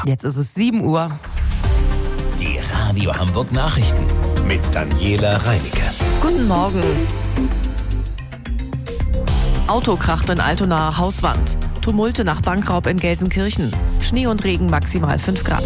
Jetzt ist es 7 Uhr. Die Radio Hamburg Nachrichten mit Daniela Reinicke. Guten Morgen. Auto kracht in Altonaer Hauswand. Tumulte nach Bankraub in Gelsenkirchen. Schnee und Regen maximal 5 Grad.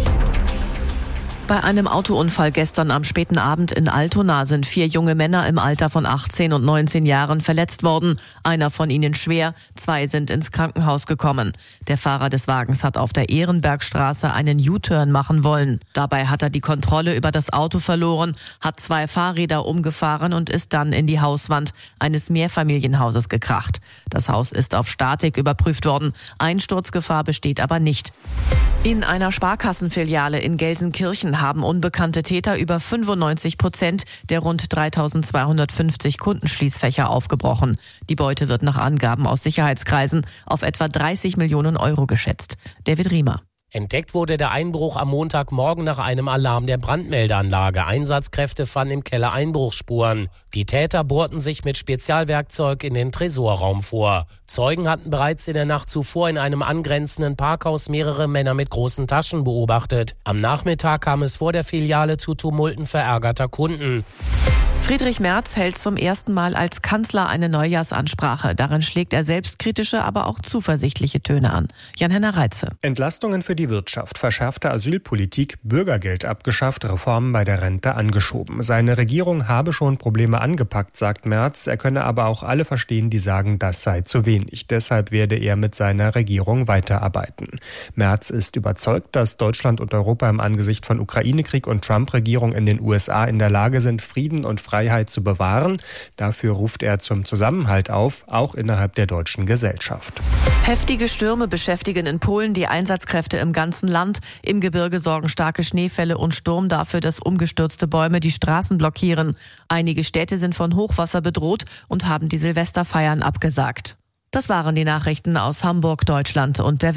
Bei einem Autounfall gestern am späten Abend in Altona sind 4 junge Männer im Alter von 18 und 19 Jahren verletzt worden. Einer von ihnen schwer, 2 sind ins Krankenhaus gekommen. Der Fahrer des Wagens hat auf der Ehrenbergstraße einen U-Turn machen wollen. Dabei hat er die Kontrolle über das Auto verloren, hat 2 Fahrräder umgefahren und ist dann in die Hauswand eines Mehrfamilienhauses gekracht. Das Haus ist auf Statik überprüft worden. Einsturzgefahr besteht aber nicht. In einer Sparkassenfiliale in Gelsenkirchen haben unbekannte Täter über 95% der rund 3.250 Kundenschließfächer aufgebrochen. Die Beute wird nach Angaben aus Sicherheitskreisen auf etwa 30 Millionen Euro geschätzt. David Riemer. Entdeckt wurde der Einbruch am Montagmorgen nach einem Alarm der Brandmeldeanlage. Einsatzkräfte fanden im Keller Einbruchsspuren. Die Täter bohrten sich mit Spezialwerkzeug in den Tresorraum vor. Zeugen hatten bereits in der Nacht zuvor in einem angrenzenden Parkhaus mehrere Männer mit großen Taschen beobachtet. Am Nachmittag kam es vor der Filiale zu Tumulten verärgerter Kunden. Friedrich Merz hält zum ersten Mal als Kanzler eine Neujahrsansprache. Darin schlägt er selbstkritische, aber auch zuversichtliche Töne an. Jan-Henner Reitze. Entlastungen für die Wirtschaft, verschärfte Asylpolitik, Bürgergeld abgeschafft, Reformen bei der Rente angeschoben. Seine Regierung habe schon Probleme angepackt, sagt Merz. Er könne aber auch alle verstehen, die sagen, das sei zu wenig. Deshalb werde er mit seiner Regierung weiterarbeiten. Merz ist überzeugt, dass Deutschland und Europa im Angesicht von Ukraine-Krieg und Trump-Regierung in den USA in der Lage sind, Frieden und Freiheit zu bewahren. Dafür ruft er zum Zusammenhalt auf, auch innerhalb der deutschen Gesellschaft. Heftige Stürme beschäftigen in Polen die Einsatzkräfte im ganzen Land. Im Gebirge sorgen starke Schneefälle und Sturm dafür, dass umgestürzte Bäume die Straßen blockieren. Einige Städte sind von Hochwasser bedroht und haben die Silvesterfeiern abgesagt. Das waren die Nachrichten aus Hamburg, Deutschland und der